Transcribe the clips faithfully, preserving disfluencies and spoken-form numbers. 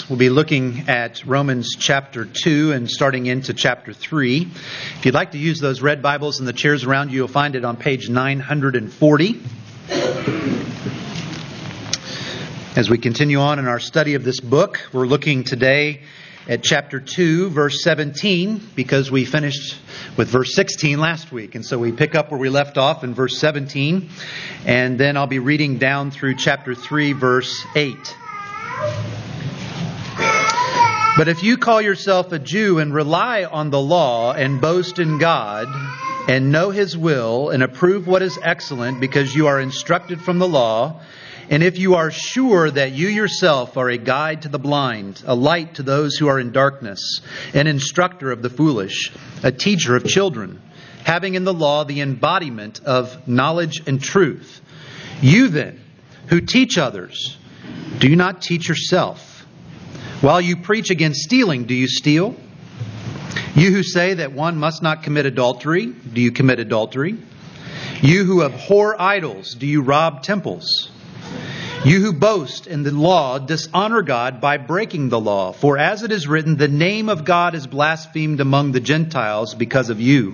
We'll be looking at Romans chapter two and starting into chapter three. If you'd like to use those red Bibles in the chairs around you, you'll find it on page nine hundred forty. As we continue on in our study of this book, we're looking today at chapter two, verse seventeen, because we finished with verse sixteen last week. And so we pick up where we left off in verse seventeen. And then I'll be reading down through chapter three, verse eight. But if you call yourself a Jew and rely on the law and boast in God and know His will and approve what is excellent because you are instructed from the law, and if you are sure that you yourself are a guide to the blind, a light to those who are in darkness, an instructor of the foolish, a teacher of children, having in the law the embodiment of knowledge and truth, you then, who teach others, do you not teach yourself? While you preach against stealing, do you steal? You who say that one must not commit adultery, do you commit adultery? You who abhor idols, do you rob temples? You who boast in the law dishonor God by breaking the law. For as it is written, the name of God is blasphemed among the Gentiles because of you.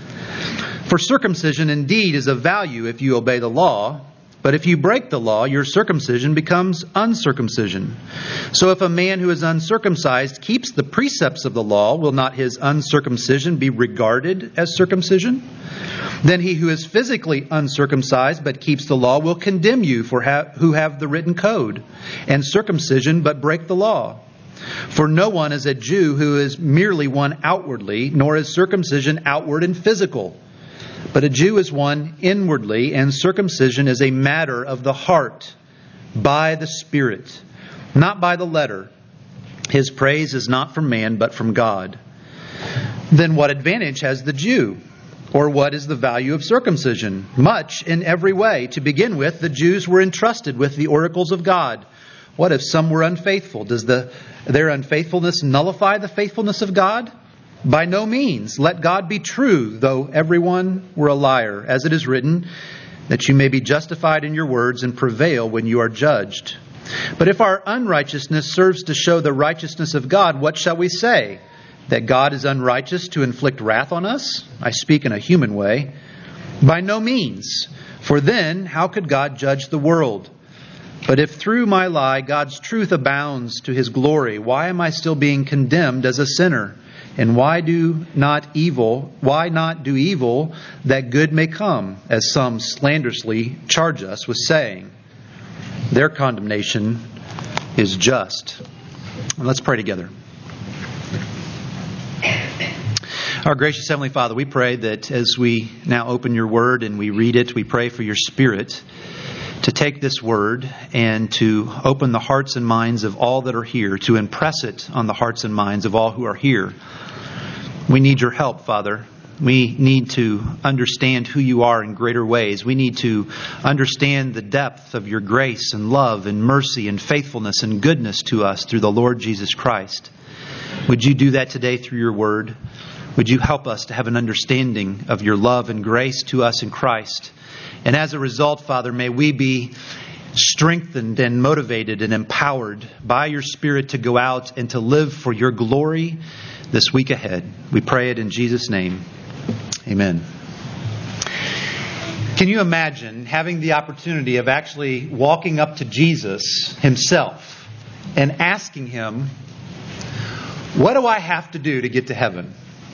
For circumcision indeed is of value if you obey the law. But if you break the law, your circumcision becomes uncircumcision. So if a man who is uncircumcised keeps the precepts of the law, will not his uncircumcision be regarded as circumcision? Then he who is physically uncircumcised but keeps the law will condemn you for ha- who have the written code and circumcision but break the law. For no one is a Jew who is merely one outwardly, nor is circumcision outward and physical. But a Jew is one inwardly, and circumcision is a matter of the heart, by the Spirit, not by the letter. His praise is not from man, but from God. Then what advantage has the Jew? Or what is the value of circumcision? Much in every way. To begin with, the Jews were entrusted with the oracles of God. What if some were unfaithful? Does the, their unfaithfulness nullify the faithfulness of God? By no means. Let God be true, though everyone were a liar, as it is written, that you may be justified in your words and prevail when you are judged. But if our unrighteousness serves to show the righteousness of God, what shall we say? That God is unrighteous to inflict wrath on us? I speak in a human way. By no means. For then, how could God judge the world? But if through my lie God's truth abounds to His glory, why am I still being condemned as a sinner? And why do not evil, why not do evil that good may come, as some slanderously charge us with saying? Their condemnation is just. And let's pray together. Our gracious Heavenly Father, we pray that as we now open your word and we read it, we pray for your Spirit to take this word and to open the hearts and minds of all that are here, to impress it on the hearts and minds of all who are here. We need your help, Father. We need to understand who you are in greater ways. We need to understand the depth of your grace and love and mercy and faithfulness and goodness to us through the Lord Jesus Christ. Would you do that today through your word? Would you help us to have an understanding of your love and grace to us in Christ? And as a result, Father, may we be strengthened and motivated and empowered by your Spirit to go out and to live for your glory this week ahead. We pray it in Jesus' name. Amen. Can you imagine having the opportunity of actually walking up to Jesus himself and asking him, what do I have to do to get to heaven?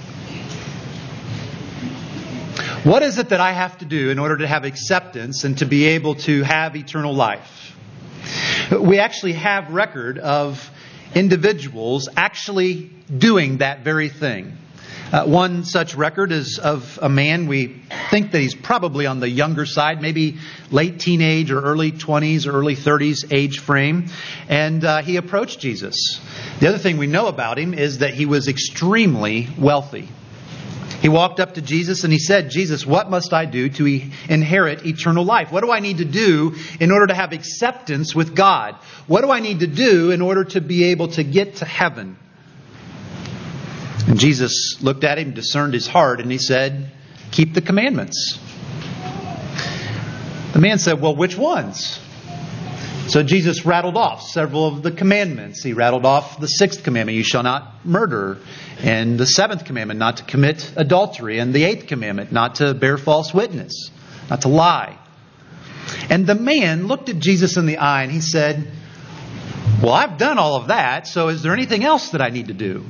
What is it that I have to do in order to have acceptance and to be able to have eternal life? We actually have record of individuals actually doing that very thing. Uh, one such record is of a man, we think that he's probably on the younger side, maybe late teenage or early twenties or early thirties age frame. And uh, he approached Jesus. The other thing we know about him is that he was extremely wealthy. He walked up to Jesus and he said, Jesus, what must I do to e- inherit eternal life? What do I need to do in order to have acceptance with God? What do I need to do in order to be able to get to heaven? And Jesus looked at him, discerned his heart, and he said, keep the commandments. The man said, well, which ones? So Jesus rattled off several of the commandments. He rattled off the sixth commandment, you shall not murder, and the seventh commandment, not to commit adultery, and the eighth commandment, not to bear false witness, not to lie. And the man looked at Jesus in the eye and he said, well, I've done all of that, so is there anything else that I need to do?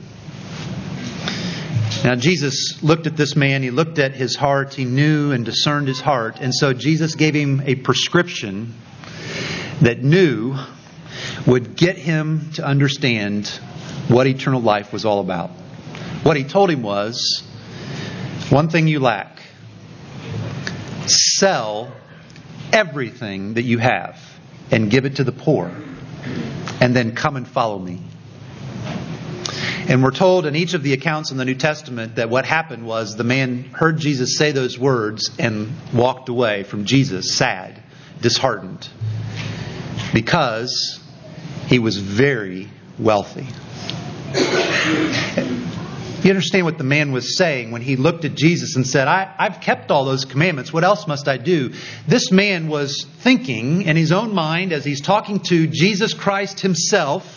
Now Jesus looked at this man, he looked at his heart, he knew and discerned his heart, and so Jesus gave him a prescription that knew would get him to understand what eternal life was all about. What he told him was, one thing you lack. Sell everything that you have and give it to the poor, and then come and follow me. And we're told in each of the accounts in the New Testament that what happened was the man heard Jesus say those words and walked away from Jesus sad, disheartened, because he was very wealthy. You understand what the man was saying when he looked at Jesus and said, I, I've kept all those commandments. What else must I do? This man was thinking in his own mind as he's talking to Jesus Christ himself,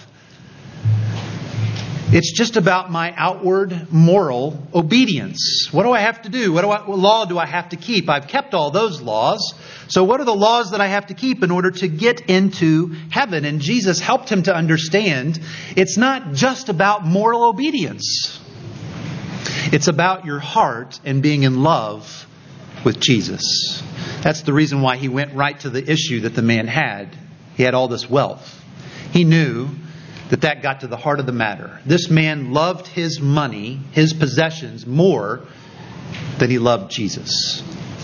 it's just about my outward moral obedience. What do I have to do? What, do I, what law do I have to keep? I've kept all those laws. So what are the laws that I have to keep in order to get into heaven? And Jesus helped him to understand it's not just about moral obedience. It's about your heart and being in love with Jesus. That's the reason why he went right to the issue that the man had. He had all this wealth. He knew that that got to the heart of the matter. This man loved his money, his possessions, more than he loved Jesus.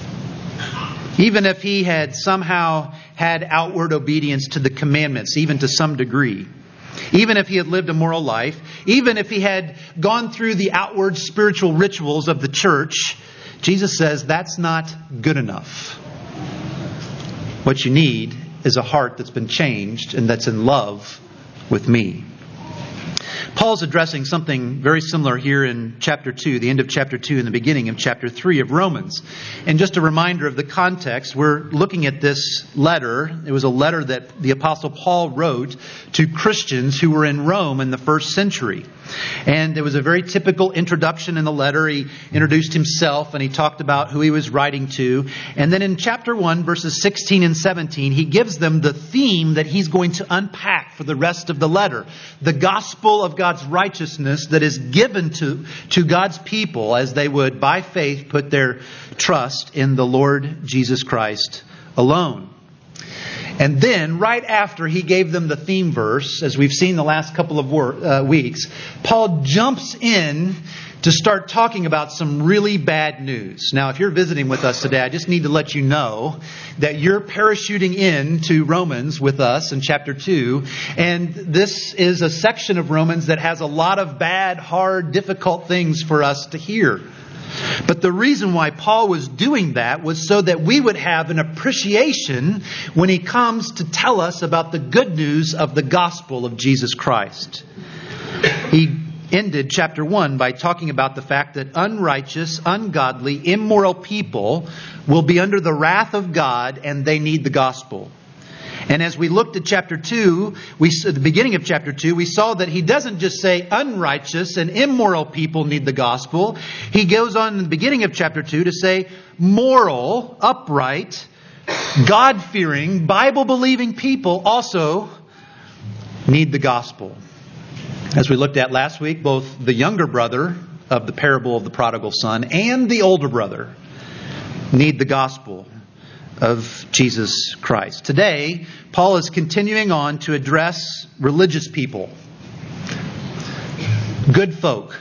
Even if he had somehow had outward obedience to the commandments, even to some degree, even if he had lived a moral life, even if he had gone through the outward spiritual rituals of the church, Jesus says that's not good enough. What you need is a heart that's been changed and that's in love with me. Paul's addressing something very similar here in chapter two, the end of chapter two and the beginning of chapter three of Romans. And just a reminder of the context, we're looking at this letter. It was a letter that the Apostle Paul wrote to Christians who were in Rome in the first century. And it was a very typical introduction in the letter. He introduced himself and he talked about who he was writing to. And then in chapter one, verses sixteen and seventeen, he gives them the theme that he's going to unpack for the rest of the letter. The gospel of God's righteousness that is given to, to God's people as they would, by faith, put their trust in the Lord Jesus Christ alone. And then, right after he gave them the theme verse, as we've seen the last couple of wor- uh, weeks, Paul jumps in to start talking about some really bad news. Now, if you're visiting with us today, I just need to let you know that you're parachuting in to Romans with us in chapter two. And this is a section of Romans that has a lot of bad, hard, difficult things for us to hear. But the reason why Paul was doing that was so that we would have an appreciation when he comes to tell us about the good news of the gospel of Jesus Christ. He ended chapter one by talking about the fact that unrighteous, ungodly, immoral people will be under the wrath of God and they need the gospel. And as we looked at chapter two, we at the beginning of chapter two, we saw that he doesn't just say unrighteous and immoral people need the gospel. He goes on in the beginning of chapter two to say moral, upright, God-fearing, Bible-believing people also need the gospel. As we looked at last week, both the younger brother of the parable of the prodigal son and the older brother need the gospel of Jesus Christ. Today, Paul is continuing on to address religious people, good folk,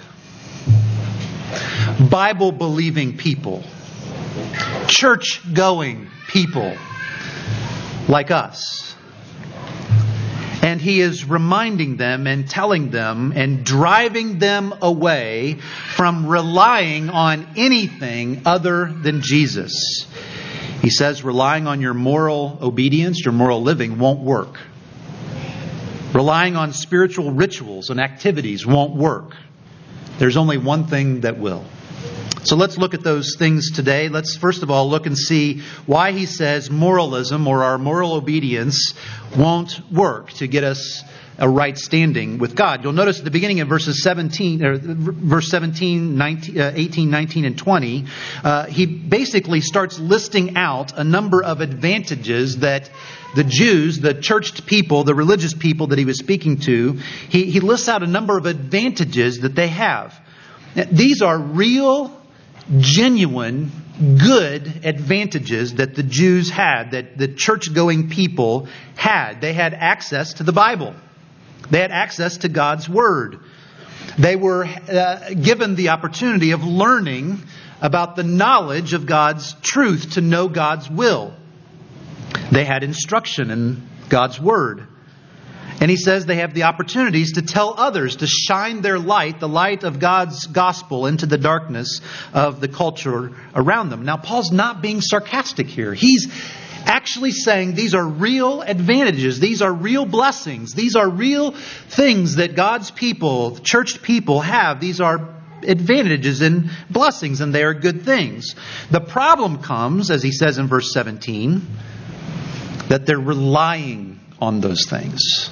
Bible-believing people, church-going people like us. And he is reminding them and telling them and driving them away from relying on anything other than Jesus. He says relying on your moral obedience, your moral living won't work. Relying on spiritual rituals and activities won't work. There's only one thing that will. So let's look at those things today. Let's first of all look and see why he says moralism, or our moral obedience, won't work to get us a right standing with God. You'll notice at the beginning of verses seventeen, or verse seventeen, nineteen, uh, eighteen, nineteen, and twenty, uh, he basically starts listing out a number of advantages that the Jews, the churched people, the religious people that he was speaking to, he, he lists out a number of advantages that they have. These are real, genuine, good advantages that the Jews had, that the church-going people had. They had access to the Bible. They had access to God's Word. They were uh, given the opportunity of learning about the knowledge of God's truth, to know God's will. They had instruction in God's Word. And he says they have the opportunities to tell others, to shine their light, the light of God's gospel, into the darkness of the culture around them. Now, Paul's not being sarcastic here. He's actually saying these are real advantages. These are real blessings. These are real things that God's people, churched people, have. These are advantages and blessings, and they are good things. The problem comes, as he says in verse seventeen, that they're relying on those things.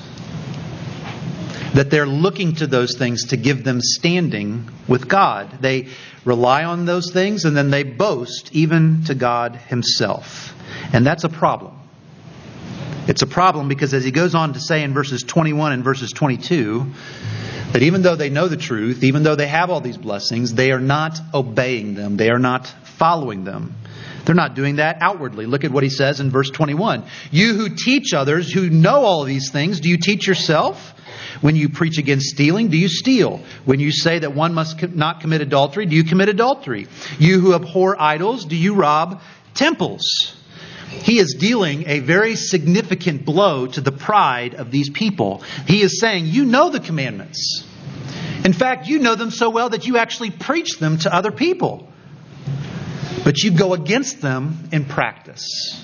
That they're looking to those things to give them standing with God. They rely on those things, and then they boast even to God Himself. And that's a problem. It's a problem because, as he goes on to say in verses twenty-one and verses twenty-two, that even though they know the truth, even though they have all these blessings, they are not obeying them. They are not following them. They're not doing that outwardly. Look at what he says in verse twenty-one. You who teach others, who know all these things, do you teach yourself? When you preach against stealing, do you steal? When you say that one must not commit adultery, do you commit adultery? You who abhor idols, do you rob temples? He is dealing a very significant blow to the pride of these people. He is saying, you know the commandments. In fact, you know them so well that you actually preach them to other people. But you go against them in practice.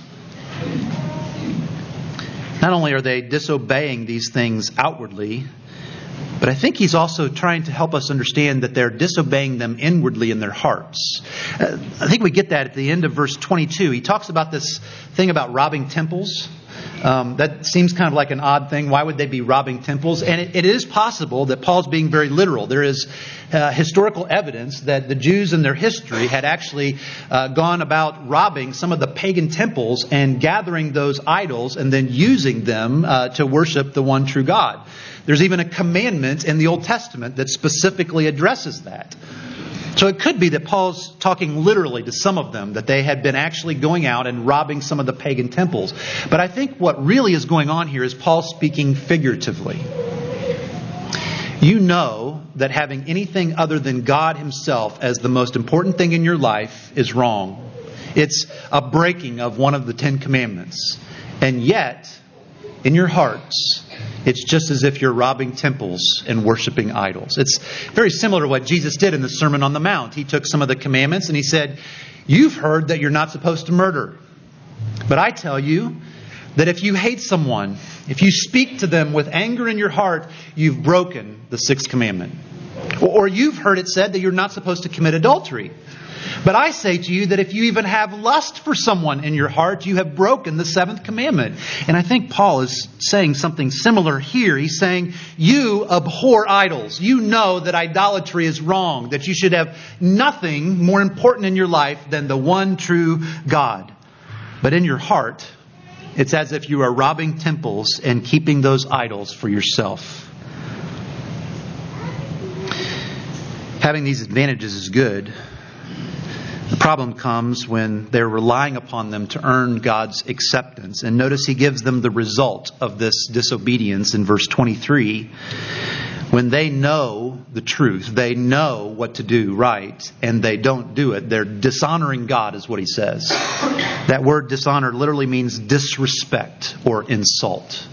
Not only are they disobeying these things outwardly, but I think he's also trying to help us understand that they're disobeying them inwardly in their hearts. Uh, I think we get that at the end of verse twenty-two. He talks about this thing about robbing temples. Um, that seems kind of like an odd thing. Why would they be robbing temples? And it, it is possible that Paul's being very literal. There is uh, historical evidence that the Jews in their history had actually uh, gone about robbing some of the pagan temples and gathering those idols and then using them uh, to worship the one true God. There's even a commandment in the Old Testament that specifically addresses that. So it could be that Paul's talking literally to some of them, that they had been actually going out and robbing some of the pagan temples. But I think what really is going on here is Paul speaking figuratively. You know that having anything other than God Himself as the most important thing in your life is wrong. It's a breaking of one of the Ten Commandments. And yet, in your hearts, it's just as if you're robbing temples and worshiping idols. It's very similar to what Jesus did in the Sermon on the Mount. He took some of the commandments and He said, you've heard that you're not supposed to murder. But I tell you that if you hate someone, if you speak to them with anger in your heart, you've broken the sixth commandment. Or you've heard it said that you're not supposed to commit adultery. But I say to you that if you even have lust for someone in your heart, you have broken the seventh commandment. And I think Paul is saying something similar here. He's saying, you abhor idols. You know that idolatry is wrong, that you should have nothing more important in your life than the one true God. But in your heart, it's as if you are robbing temples and keeping those idols for yourself. Having these advantages is good. The problem comes when they're relying upon them to earn God's acceptance. And notice he gives them the result of this disobedience in verse twenty-three. When they know the truth, they know what to do right, and they don't do it. They're dishonoring God, is what he says. That word dishonor literally means disrespect or insult.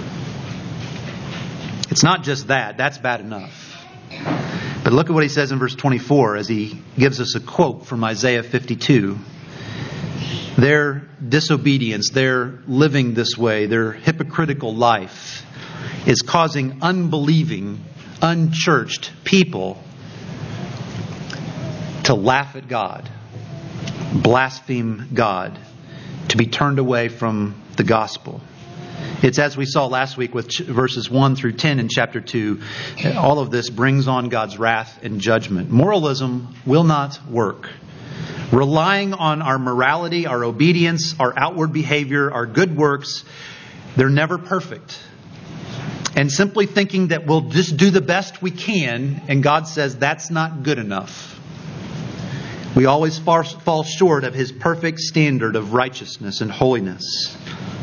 It's not just that. That's bad enough. But look at what he says in verse twenty-four as he gives us a quote from Isaiah fifty-two. Their disobedience, their living this way, their hypocritical life is causing unbelieving, unchurched people to to laugh at God, blaspheme God, to be turned away from the gospel. It's as we saw last week with verses one through ten in chapter two. All of this brings on God's wrath and judgment. Moralism will not work. Relying on our morality, our obedience, our outward behavior, our good works, they're never perfect. And simply thinking that we'll just do the best we can, and God says that's not good enough. We always fall short of His perfect standard of righteousness and holiness.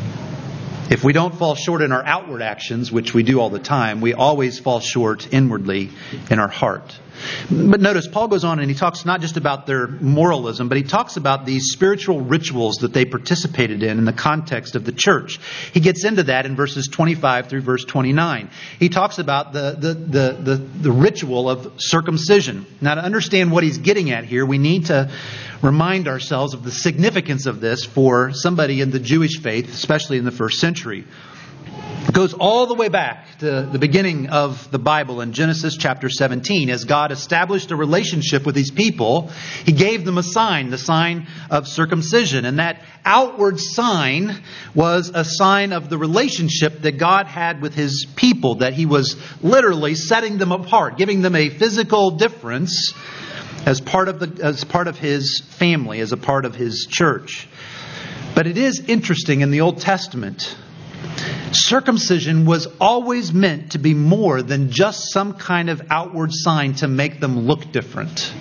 If we don't fall short in our outward actions, which we do all the time, we always fall short inwardly in our heart. But notice, Paul goes on and he talks not just about their moralism, but he talks about these spiritual rituals that they participated in in the context of the church. He gets into that in verses twenty-five through verse twenty-nine. He talks about the, the, the, the, the ritual of circumcision. Now, to understand what he's getting at here, we need to remind ourselves of the significance of this for somebody in the Jewish faith, especially in the first century. It goes all the way back to the beginning of the Bible in Genesis chapter seventeen. As God established a relationship with His people, He gave them a sign, the sign of circumcision. And that outward sign was a sign of the relationship that God had with His people, that He was literally setting them apart, giving them a physical difference as part of the as part of His family, as a part of His church. But it is interesting in the Old Testament, circumcision was always meant to be more than just some kind of outward sign to make them look different.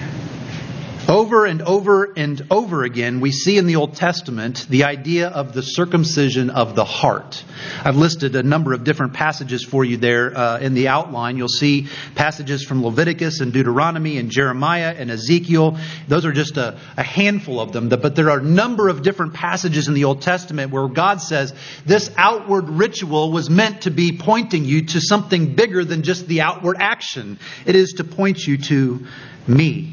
Over and over and over again, we see in the Old Testament the idea of the circumcision of the heart. I've listed a number of different passages for you there uh, in the outline. You'll see passages from Leviticus and Deuteronomy and Jeremiah and Ezekiel. Those are just a, a handful of them. But there are a number of different passages in the Old Testament where God says this outward ritual was meant to be pointing you to something bigger than just the outward action. It is to point you to me.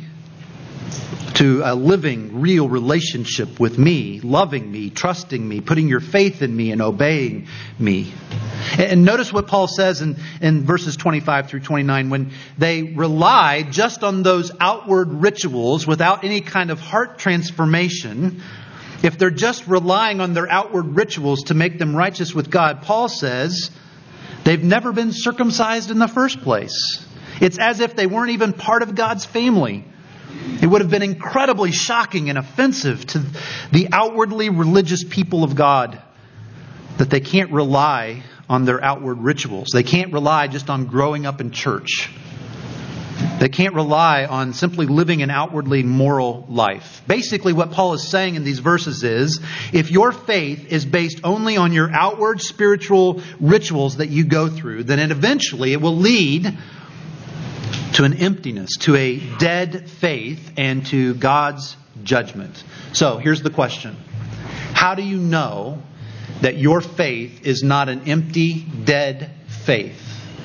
To a living, real relationship with me, loving me, trusting me, putting your faith in me and obeying me. And notice what Paul says in, in verses twenty-five through twenty-nine. When they rely just on those outward rituals without any kind of heart transformation, if they're just relying on their outward rituals to make them righteous with God, Paul says they've never been circumcised in the first place. It's as if they weren't even part of God's family. It would have been incredibly shocking and offensive to the outwardly religious people of God that they can't rely on their outward rituals. They can't rely just on growing up in church. They can't rely on simply living an outwardly moral life. Basically, what Paul is saying in these verses is, if your faith is based only on your outward spiritual rituals that you go through, then it eventually it will lead to an emptiness, to a dead faith, and to God's judgment. So here's the question. How do you know that your faith is not an empty, dead faith?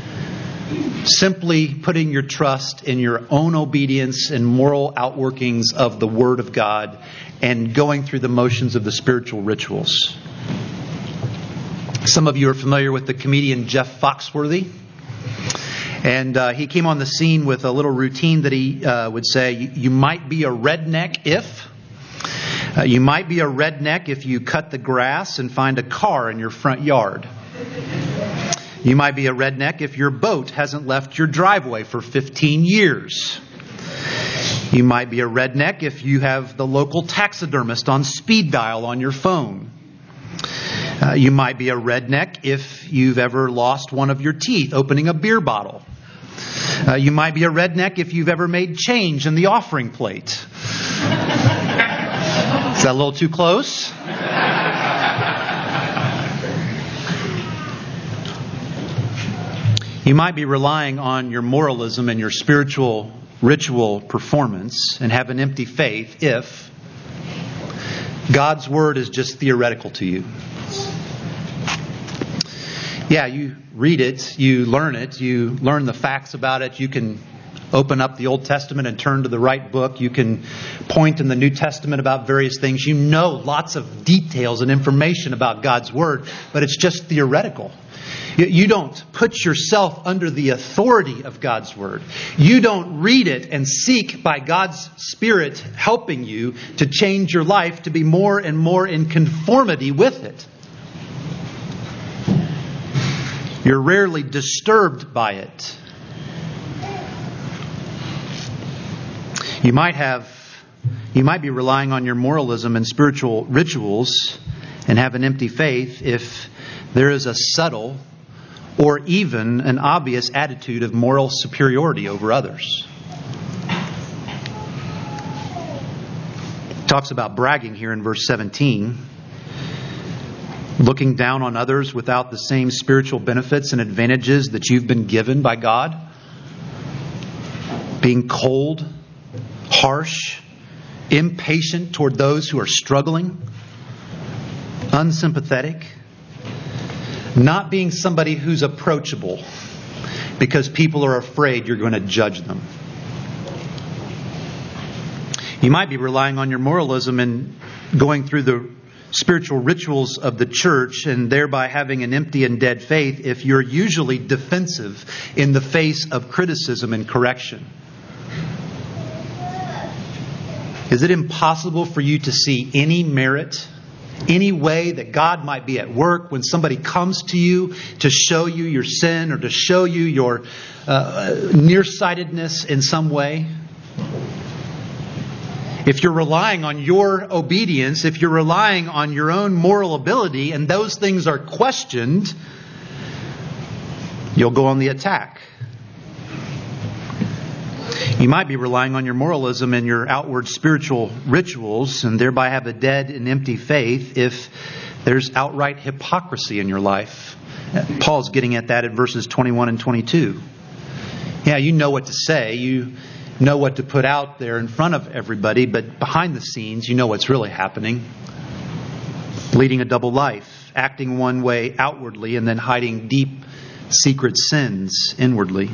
Simply putting your trust in your own obedience and moral outworkings of the Word of God and going through the motions of the spiritual rituals. Some of you are familiar with the comedian Jeff Foxworthy. And uh, he came on the scene with a little routine that he uh, would say, you might be a redneck if. Uh, you might be a redneck if you cut the grass and find a car in your front yard. You might be a redneck if your boat hasn't left your driveway for fifteen years. You might be a redneck if you have the local taxidermist on speed dial on your phone. Uh, you might be a redneck if you've ever lost one of your teeth opening a beer bottle. Uh, you might be a redneck if you've ever made change in the offering plate. Is that a little too close? You might be relying on your moralism and your spiritual ritual performance and have an empty faith if God's Word is just theoretical to you. Yeah, you read it, you learn it, you learn the facts about it, you can open up the Old Testament and turn to the right book. You can point in the New Testament about various things. You know lots of details and information about God's Word, but it's just theoretical. You don't put yourself under the authority of God's Word. You don't read it and seek by God's Spirit helping you to change your life to be more and more in conformity with it. You're rarely disturbed by it. You might have, you might be relying on your moralism and spiritual rituals and have an empty faith if there is a subtle or even an obvious attitude of moral superiority over others. It talks about bragging here in verse seventeen. Looking down on others without the same spiritual benefits and advantages that you've been given by God. Being cold, harsh, impatient toward those who are struggling, unsympathetic, not being somebody who's approachable because people are afraid you're going to judge them. You might be relying on your moralism and going through the spiritual rituals of the church and thereby having an empty and dead faith if you're usually defensive in the face of criticism and correction. Is it impossible for you to see any merit, any way that God might be at work when somebody comes to you to show you your sin or to show you your uh, nearsightedness in some way? If you're relying on your obedience, if you're relying on your own moral ability, and those things are questioned, you'll go on the attack. You might be relying on your moralism and your outward spiritual rituals and thereby have a dead and empty faith if there's outright hypocrisy in your life. Paul's getting at that in verses twenty-one and twenty-two. Yeah, you know what to say. You know what to put out there in front of everybody, but behind the scenes, you know what's really happening. Leading a double life, acting one way outwardly and then hiding deep, secret sins inwardly.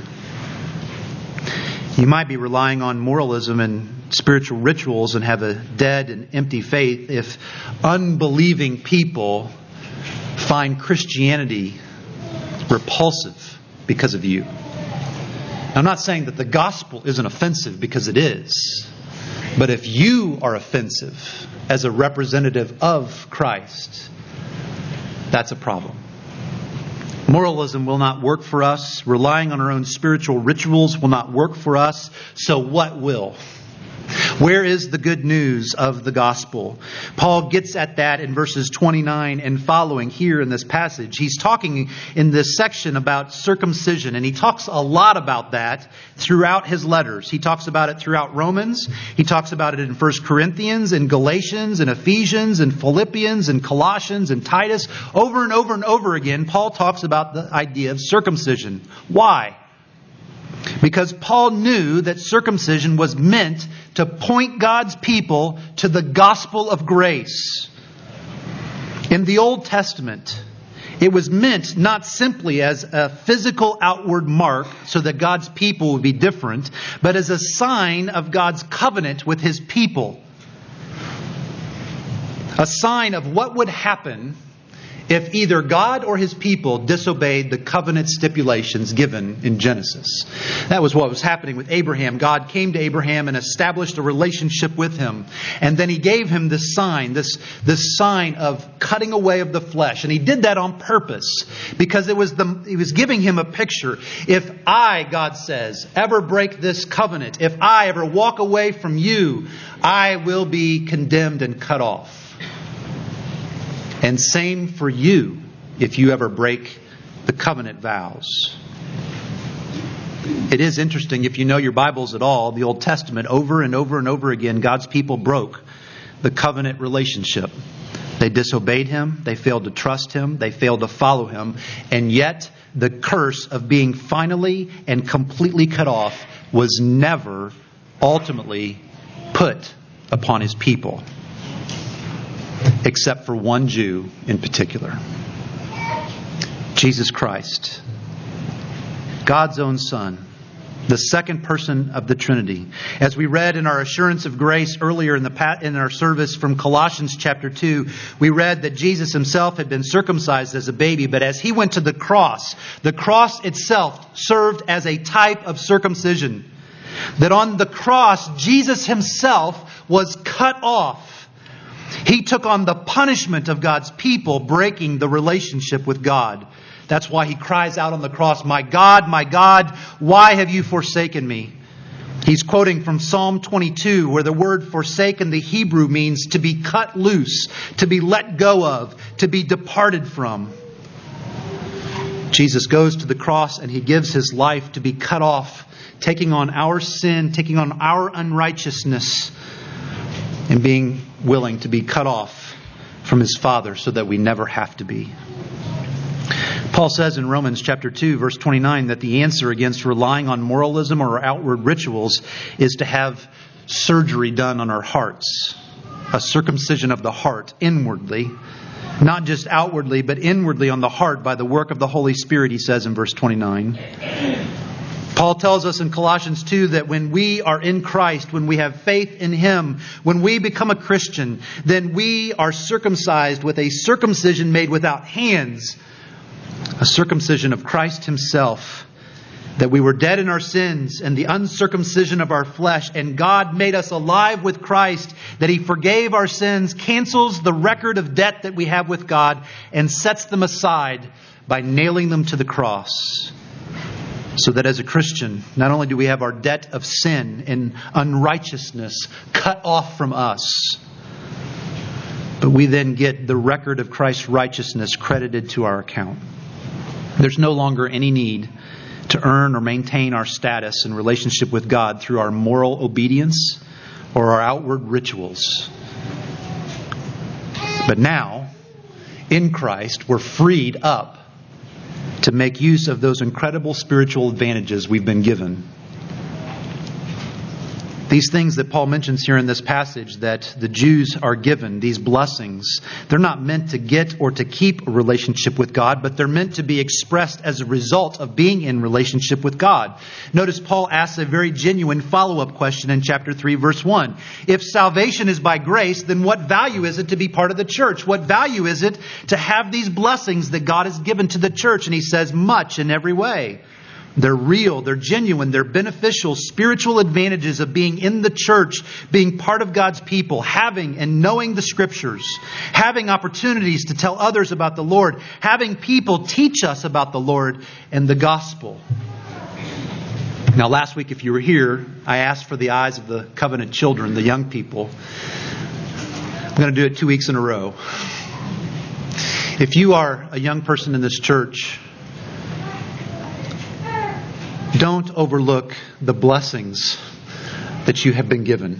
You might be relying on moralism and spiritual rituals and have a dead and empty faith if unbelieving people find Christianity repulsive because of you. I'm not saying that the gospel isn't offensive, because it is. But if you are offensive as a representative of Christ, that's a problem. Moralism will not work for us. Relying on our own spiritual rituals will not work for us. So what will? Where is the good news of the gospel? Paul gets at that in verses twenty-nine and following here in this passage. He's talking in this section about circumcision, and he talks a lot about that throughout his letters. He talks about it throughout Romans. He talks about it in First Corinthians, and Galatians, and Ephesians, and Philippians, and Colossians, and Titus. Over and over and over again, Paul talks about the idea of circumcision. Why? Because Paul knew that circumcision was meant to point God's people to the gospel of grace. In the Old Testament, it was meant not simply as a physical outward mark so that God's people would be different, but as a sign of God's covenant with His people. A sign of what would happen if either God or His people disobeyed the covenant stipulations given in Genesis. That was what was happening with Abraham. God came to Abraham and established a relationship with him. And then He gave him this sign, this, this sign of cutting away of the flesh. And He did that on purpose because it was the, He was giving him a picture. If I, God says, ever break this covenant, if I ever walk away from you, I will be condemned and cut off. And same for you if you ever break the covenant vows. It is interesting, if you know your Bibles at all, the Old Testament, over and over and over again, God's people broke the covenant relationship. They disobeyed Him. They failed to trust Him. They failed to follow Him. And yet the curse of being finally and completely cut off was never ultimately put upon His people. Except for one Jew in particular. Jesus Christ. God's own Son. the second person of the Trinity. As we read in our assurance of grace earlier in the pa- in our service from Colossians chapter two, we read that Jesus himself had been circumcised as a baby, but as he went to the cross, the cross itself served as a type of circumcision. That on the cross, Jesus himself was cut off. He took on the punishment of God's people, breaking the relationship with God. That's why he cries out on the cross, "My God, my God, why have you forsaken me?" He's quoting from Psalm twenty-two, where the word forsake in the Hebrew means to be cut loose, to be let go of, to be departed from. Jesus goes to the cross and he gives his life to be cut off, taking on our sin, taking on our unrighteousness, and being willing to be cut off from his Father so that we never have to be. Paul says in Romans chapter two, verse twenty-nine, that the answer against relying on moralism or outward rituals is to have surgery done on our hearts. A circumcision of the heart inwardly. Not just outwardly, but inwardly on the heart by the work of the Holy Spirit, he says in verse twenty-nine. Paul tells us in Colossians two that when we are in Christ, when we have faith in Him, when we become a Christian, then we are circumcised with a circumcision made without hands, a circumcision of Christ Himself, that we were dead in our sins and the uncircumcision of our flesh, and God made us alive with Christ, that He forgave our sins, cancels the record of debt that we have with God, and sets them aside by nailing them to the cross. So that as a Christian, not only do we have our debt of sin and unrighteousness cut off from us, but we then get the record of Christ's righteousness credited to our account. There's no longer any need to earn or maintain our status in relationship with God through our moral obedience or our outward rituals. But now, in Christ, we're freed up to make use of those incredible spiritual advantages we've been given. These things that Paul mentions here in this passage that the Jews are given, these blessings, they're not meant to get or to keep a relationship with God, but they're meant to be expressed as a result of being in relationship with God. Notice Paul asks a very genuine follow-up question in chapter three, verse one. If salvation is by grace, then what value is it to be part of the church? What value is it to have these blessings that God has given to the church? And he says, much in every way. They're real, they're genuine, they're beneficial, spiritual advantages of being in the church, being part of God's people, having and knowing the Scriptures, having opportunities to tell others about the Lord, having people teach us about the Lord and the gospel. Now, last week, if you were here, I asked for the eyes of the covenant children, the young people. I'm going to do it two weeks in a row. If you are a young person in this church, don't overlook the blessings that you have been given.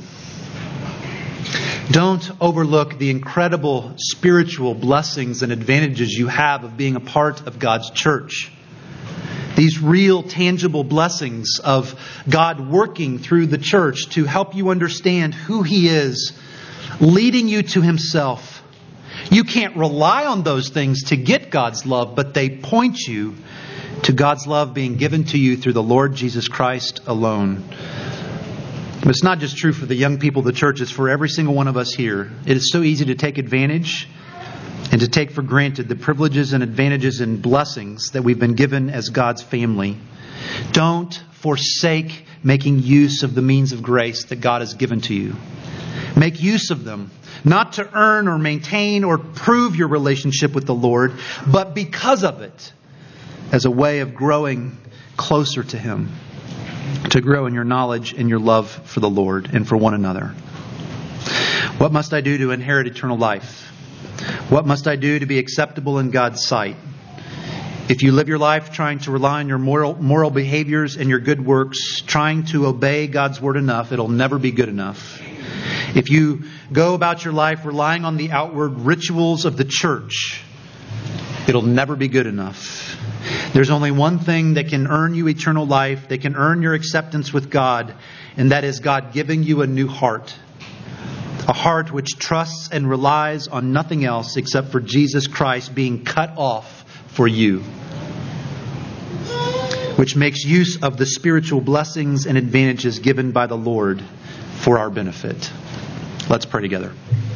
Don't overlook the incredible spiritual blessings and advantages you have of being a part of God's church. These real, tangible blessings of God working through the church to help you understand who He is, leading you to Himself. You can't rely on those things to get God's love, but they point you to God's love being given to you through the Lord Jesus Christ alone. But it's not just true for the young people of the church, it's for every single one of us here. It is so easy to take advantage and to take for granted the privileges and advantages and blessings that we've been given as God's family. Don't forsake making use of the means of grace that God has given to you. Make use of them, not to earn or maintain or prove your relationship with the Lord, but because of it, as a way of growing closer to Him, to grow in your knowledge and your love for the Lord and for one another. What must I do to inherit eternal life? What must I do to be acceptable in God's sight? If you live your life trying to rely on your moral, moral behaviors and your good works, trying to obey God's word enough, it'll never be good enough. If you go about your life relying on the outward rituals of the church, it'll never be good enough. There's only one thing that can earn you eternal life, that can earn your acceptance with God, and that is God giving you a new heart. A heart which trusts and relies on nothing else except for Jesus Christ being cut off for you. which makes use of the spiritual blessings and advantages given by the Lord for our benefit. Let's pray together.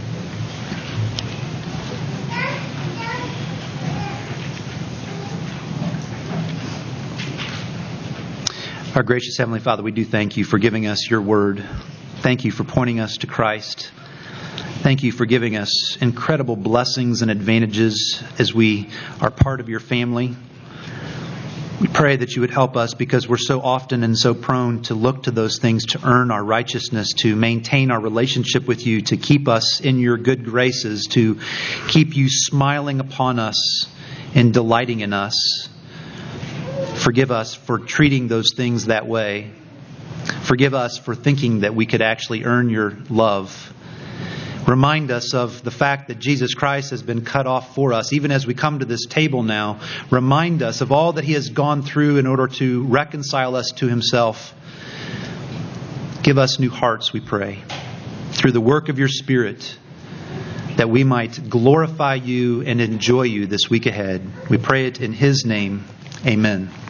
Our gracious Heavenly Father, we do thank you for giving us your word. Thank you for pointing us to Christ. Thank you for giving us incredible blessings and advantages as we are part of your family. We pray that you would help us because we're so often and so prone to look to those things to earn our righteousness, to maintain our relationship with you, to keep us in your good graces, to keep you smiling upon us and delighting in us. Forgive us for treating those things that way. Forgive us for thinking that we could actually earn your love. Remind us of the fact that Jesus Christ has been cut off for us. Even as we come to this table now, remind us of all that He has gone through in order to reconcile us to Himself. Give us new hearts, we pray, through the work of your Spirit, that we might glorify you and enjoy you this week ahead. We pray it in His name. Amen.